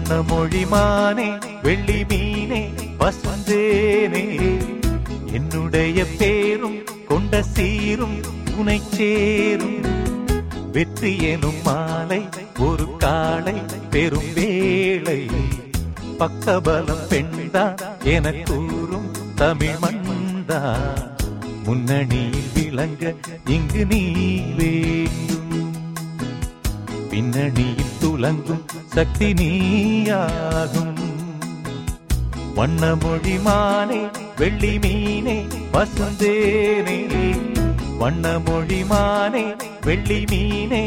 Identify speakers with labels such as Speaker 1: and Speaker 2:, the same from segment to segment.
Speaker 1: வண்ணமொழிமானே வெள்ளி மீனே வசந்தேனே, என்னுடைய பேரும் கொண்ட சீரும் உனை சேரும். வெற்றி எனும் மாலை ஒரு காலை பெரும் வேளை, பக்கபலம் பெண்தா என கூறும் தமிழ் மண்தா. முன்னணியில் விளங்க இங்கு நீ வேண்டும், பின்னணியில் துலங்கும் சக்தி நீயாகும். வண்ணமொழிமானே வெள்ளி மீனே வசந்தேனே, வண்ணமொழிமானே வெள்ளி மீனே.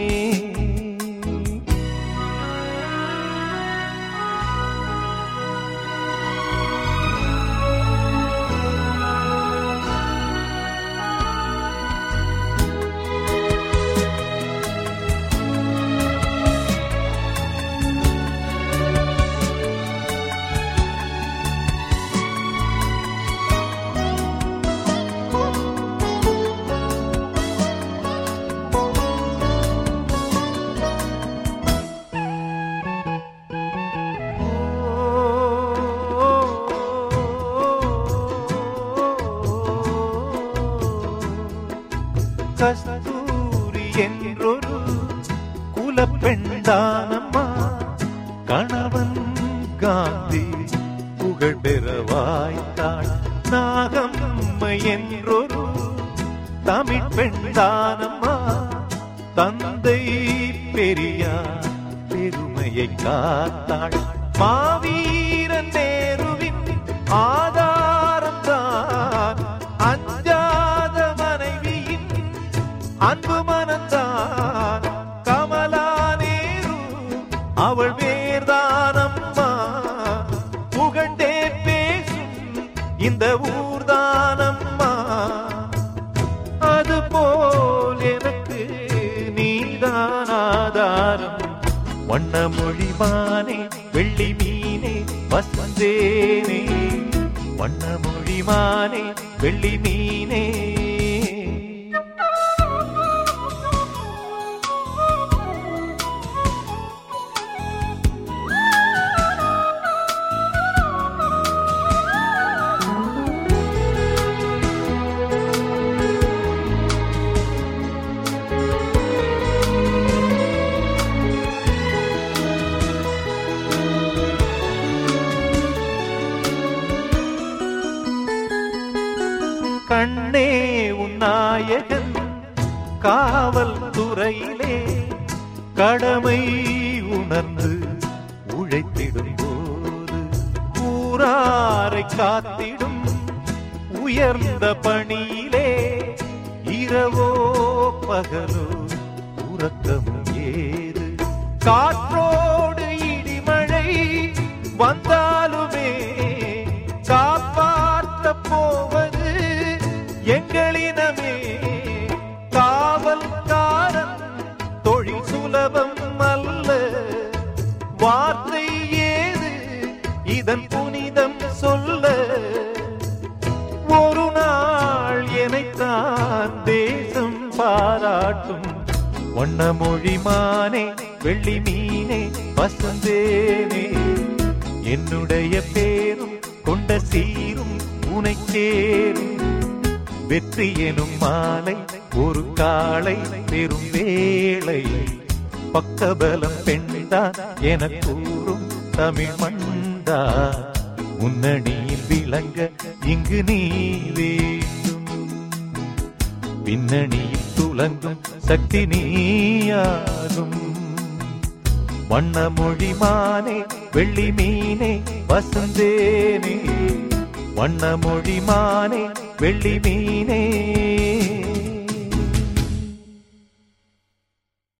Speaker 1: கஸ்தூரி என்றொரு குலப்பெண்தானம்மா, கணவன் காந்தி புகழ் பெற வாய்த்தாள். நாகம்மை என்றொரு தமிழ் பெண்தானம்மா, தந்தை பெரியார் பெருமையை காத்தாள். மாவீரன் நேருவின் ஆதாரம் தான் அஞ்சாத மனைவியின் அன்பு மனந்தான். கமலா நேரு அவள் வேர்தானம்மா, புகழ்ந்தே பேசும் இந்த ஊர்தானம்மா. அதுபோல் எனக்கு நீதான் ஆதாரம். வண்ணமொழிமானே வெள்ளி மீனே வசந்தேனே, வண்ணமொழிமானே வெள்ளி மீனே. கண்ணே உன் நாயகன் காவல் துறையிலே கடமை உணர்ந்து உழைத்திடும் போது, ஊராரை காத்திடும் உயர்ந்த பணியிலே இரவோ பகலோ உறக்கமும் ஏது. காற்றோடு இடிமழை வந்தாலுமே காப்பாற்ற போவது எங்களினமே. காவல்காரன் தொழில் சுலபம் அல்ல, வார்த்தை ஏது இதன் புனிதம் சொல்ல. ஒரு நாள் எனைத்தான் தேசம் பாராட்டும். வண்ணமொழிமானே வெள்ளி மீனே வசந்தேனே, என்னுடைய பேரும் கொண்ட சீரும் உனை சேரும். வெற்றி எனும் மாலை ஒரு காலை பெரும் வேளை, பக்கபலம் பெண்தா என கூறும் தமிழ் மண்தா. முன்னணியில் விளங்க இங்கு நீ வேண்டும், பின்னணியில் துலங்கும் சக்தி நீயாகும். வண்ணமொழிமானே வெள்ளி மீனே வசந்தேனே, வண்ணமொழிமானே வெள்ளி மீனே.